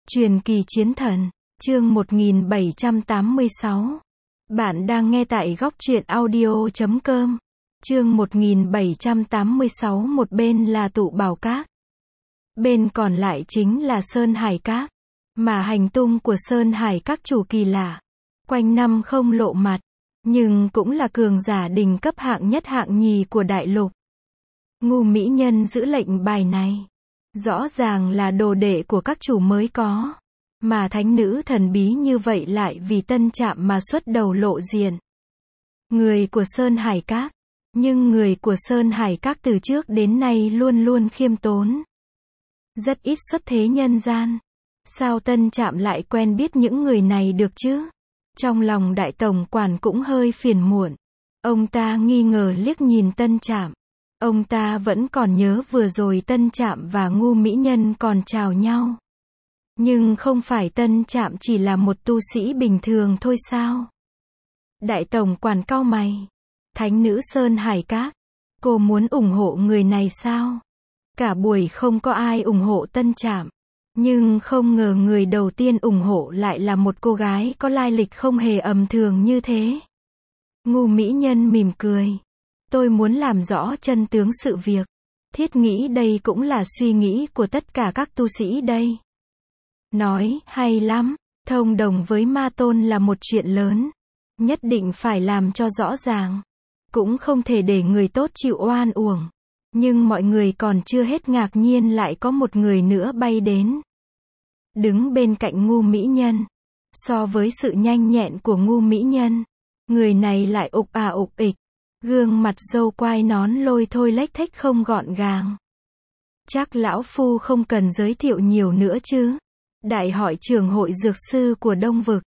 Truyền kỳ chiến thần, chương 1786. Bạn đang nghe tại góc truyện audio.com. Chương 1786. Một bên là Tụ Bảo Các, bên còn lại chính là Sơn Hải Các. Mà hành tung của Sơn Hải Các chủ kỳ lạ, quanh năm không lộ mặt, nhưng cũng là cường giả đỉnh cấp hạng nhất hạng nhì của đại lục. Ngu mỹ nhân giữ lệnh bài này, rõ ràng là đồ đệ của các chủ mới có. Mà thánh nữ thần bí như vậy lại vì Tân Trạm mà xuất đầu lộ diện. Người của Sơn Hải Các. Nhưng người của Sơn Hải Các từ trước đến nay luôn luôn khiêm tốn, rất ít xuất thế nhân gian. Sao Tân Trạm lại quen biết những người này được chứ? Trong lòng đại tổng quản cũng hơi phiền muộn. Ông ta nghi ngờ liếc nhìn Tân Trạm. Ông ta vẫn còn nhớ vừa rồi Tân Trạm và ngu mỹ nhân còn chào nhau. Nhưng không phải Tân Trạm chỉ là một tu sĩ bình thường thôi sao? Đại tổng quản cau mày. Thánh nữ Sơn Hải Các, cô muốn ủng hộ người này sao? Cả buổi không có ai ủng hộ Tân Trạm. Nhưng không ngờ người đầu tiên ủng hộ lại là một cô gái có lai lịch không hề ầm thường như thế. Ngu mỹ nhân mỉm cười. Tôi muốn làm rõ chân tướng sự việc. Thiết nghĩ đây cũng là suy nghĩ của tất cả các tu sĩ đây. Nói, hay lắm, thông đồng với ma tôn là một chuyện lớn. Nhất định phải làm cho rõ ràng. Cũng không thể để người tốt chịu oan uổng. Nhưng mọi người còn chưa hết ngạc nhiên lại có một người nữa bay đến. Đứng bên cạnh ngu mỹ nhân. So với sự nhanh nhẹn của ngu mỹ nhân, người này lại ục ịch. Gương mặt râu quai nón lôi thôi lếch thếch không gọn gàng. Chắc lão phu không cần giới thiệu nhiều nữa chứ. Đại hội trưởng hội dược sư của Đông Vực.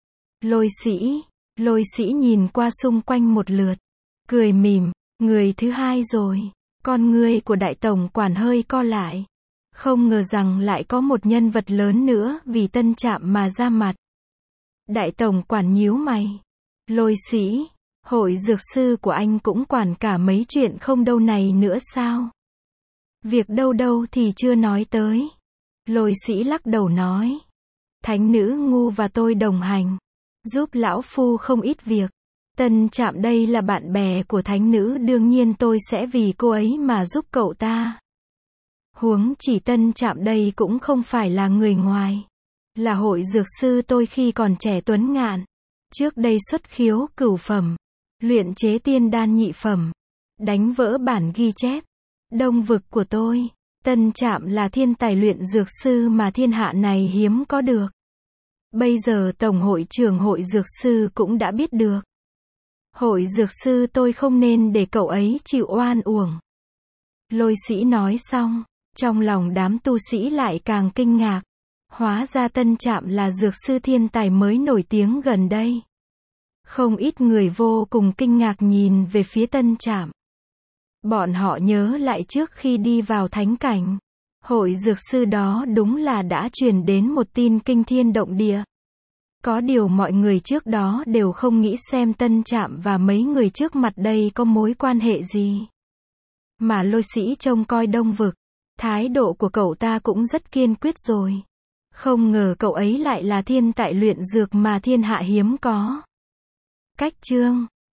Lôi sĩ nhìn qua xung quanh một lượt. Cười mỉm, người thứ hai rồi. Con ngươi của đại tổng quản hơi co lại. Không ngờ rằng lại có một nhân vật lớn nữa vì Tân Trạm mà ra mặt. Đại tổng quản nhíu mày. Lôi sĩ, hội dược sư của anh cũng quản cả mấy chuyện không đâu này nữa sao? Việc đâu thì chưa nói tới. Lôi sĩ lắc đầu nói. Thánh nữ ngu và tôi đồng hành, giúp lão phu không ít việc. Tân Trạm đây là bạn bè của thánh nữ, đương nhiên tôi sẽ vì cô ấy mà giúp cậu ta. Huống chỉ Tân Trạm đây cũng không phải là người ngoài. Là hội dược sư tôi khi còn trẻ tuấn ngạn. Trước đây xuất khiếu cửu phẩm. Luyện chế tiên đan nhị phẩm. Đánh vỡ bản ghi chép. Đông Vực của tôi. Tân Trạm là thiên tài luyện dược sư mà thiên hạ này hiếm có được. Bây giờ Tổng hội trưởng hội dược sư cũng đã biết được. Hội dược sư tôi không nên để cậu ấy chịu oan uổng. Lôi sĩ nói xong, trong lòng đám tu sĩ lại càng kinh ngạc. Hóa ra Tân Trạm là dược sư thiên tài mới nổi tiếng gần đây. Không ít người vô cùng kinh ngạc nhìn về phía Tân Trạm. Bọn họ nhớ lại trước khi đi vào thánh cảnh, hội dược sư đó đúng là đã truyền đến một tin kinh thiên động địa. Có điều mọi người trước đó đều không nghĩ xem Tân Trạm và mấy người trước mặt đây có mối quan hệ gì. Mà lôi sĩ trông coi Đông Vực, thái độ của cậu ta cũng rất kiên quyết rồi. Không ngờ cậu ấy lại là thiên tài luyện dược mà thiên hạ hiếm có. Cách chương